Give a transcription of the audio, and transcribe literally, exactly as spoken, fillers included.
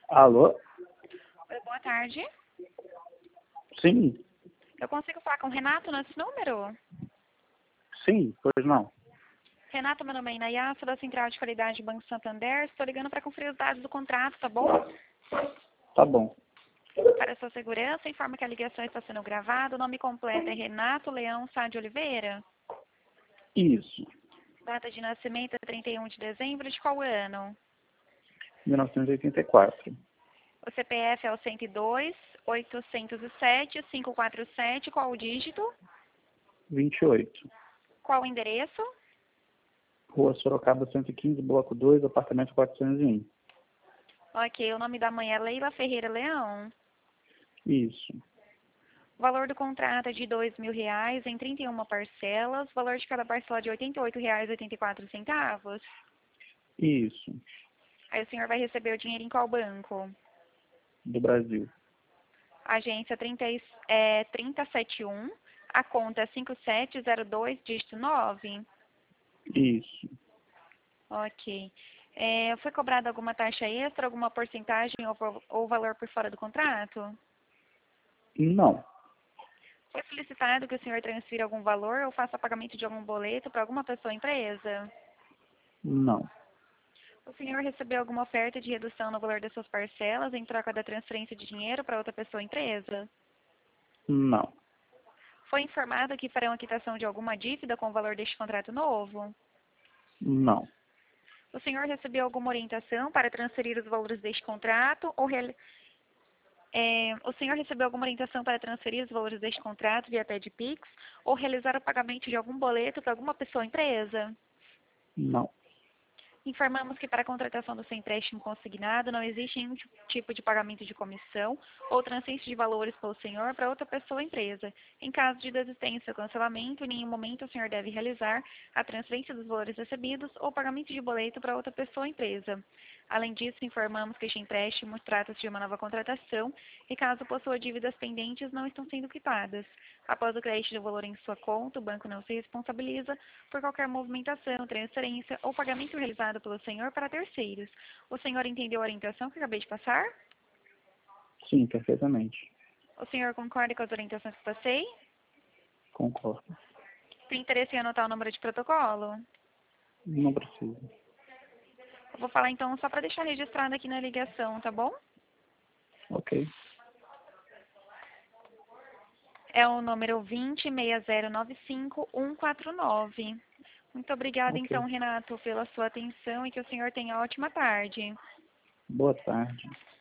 Alô? Oi, boa tarde. Sim, Eu consigo falar com o Renato nesse número? sim, pois não. Renato, meu nome é Inayá, sou da Central de Qualidade do Banco Santander. Estou ligando para conferir os dados do contrato, tá bom? Tá bom. Para sua segurança, informa que a ligação está sendo gravada. O nome completo é Renato Leão Sá de Oliveira. Isso. Data de nascimento é trinta e um de dezembro de qual ano? mil novecentos e oitenta e quatro. O C P F é o cento e dois, oitocentos e sete, quinhentos e quarenta e sete. Qual o dígito? vinte e oito. Qual o endereço? Rua Sorocaba cento e quinze, bloco dois, apartamento quatrocentos e um. Ok, o nome da mãe é Leila Ferreira Leão. Isso. O valor do contrato é de dois mil reais em trinta e uma parcelas. O valor de cada parcela é de oitenta e oito reais e oitenta e quatro centavos. Isso. Aí o senhor vai receber o dinheiro em qual banco? Do Brasil. Agência trinta, é, trinta e sete um. A conta é cinco sete zero dois, dígito nove. Isso. Ok. É, foi cobrada alguma taxa extra, alguma porcentagem ou, ou valor por fora do contrato? Não. Foi solicitado que o senhor transfira algum valor ou faça pagamento de algum boleto para alguma pessoa ou empresa? Não. O senhor recebeu alguma oferta de redução no valor das suas parcelas em troca da transferência de dinheiro para outra pessoa ou empresa? Não. Foi informado que farão a quitação de alguma dívida com o valor deste contrato novo? Não. O senhor recebeu alguma orientação para transferir os valores deste contrato ou reali- é, o senhor recebeu alguma orientação para transferir os valores deste contrato via T E D Pix ou realizar o pagamento de algum boleto para alguma pessoa ou empresa? Não. Informamos que para a contratação do seu empréstimo consignado não existe nenhum tipo de pagamento de comissão ou transferência de valores pelo senhor para outra pessoa ou empresa. Em caso de desistência ou cancelamento, em nenhum momento o senhor deve realizar a transferência dos valores recebidos ou pagamento de boleto para outra pessoa ou empresa. Além disso, informamos que este empréstimo trata-se de uma nova contratação e, caso possua dívidas pendentes, não estão sendo quitadas. Após o crédito do valor em sua conta, o banco não se responsabiliza por qualquer movimentação, transferência ou pagamento realizado pelo senhor para terceiros. O senhor entendeu a orientação que acabei de passar? Sim, perfeitamente. O senhor concorda com as orientações que passei? Concordo. Tem interesse em anotar o número de protocolo? Não precisa. Eu vou falar então só para deixar registrado aqui na ligação, tá bom? Ok. É o número vinte, seis zero nove cinco, um quatro nove. Muito obrigada então, Ok. Renato, pela sua atenção e que o senhor tenha ótima tarde. Boa tarde.